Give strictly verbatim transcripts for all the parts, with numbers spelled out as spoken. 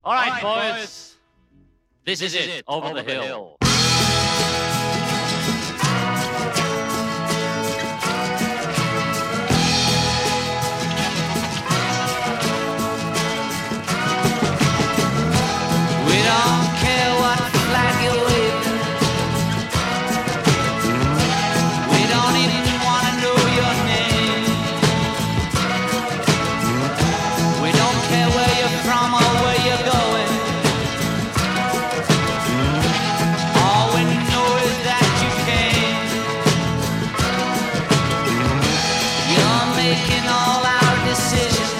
All right, All right boys. boys. This, this is it, Over, over the, the Hill. hill. We don't care what flag you're waving. We don't even want to know your name. We don't care where you're from or where you're going. All we know is that you came. You're making all our decisions.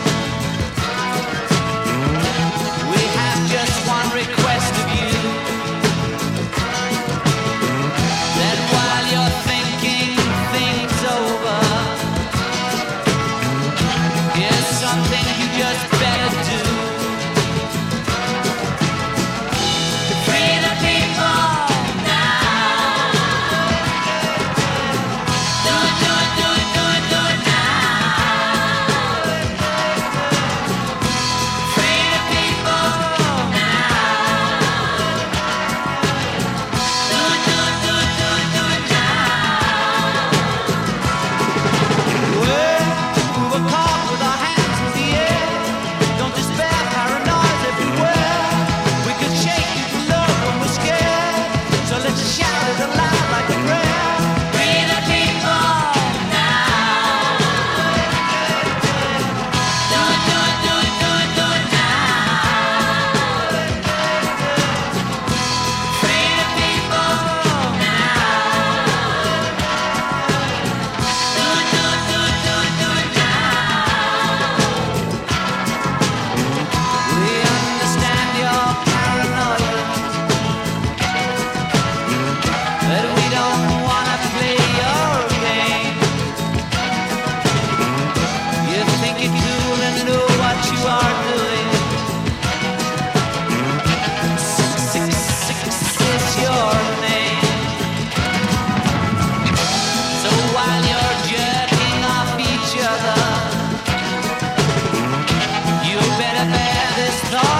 We have just one request of you, that while you're thinking things over, here's something you just better do. To free the people now. Do it, do it, do it, do it, do it now. Free the people now. Do it, do it, do it, do it, do it now. Well, we were caught with our hands in the air. Don't despair, paranoia's everywhere. We could shake you to love when we're scared. So let's shout it aloud like a prayer. Free the people now. Do it, do it, do it, do it, do it now. Free the people now. Do it, do it, do it, do it, do it now. We understand your paranoia, but we don't wanna play your game. You think you're cool and know what you are doing. Six, six, six is your name. So while you're jerking off each other, you better bear this thought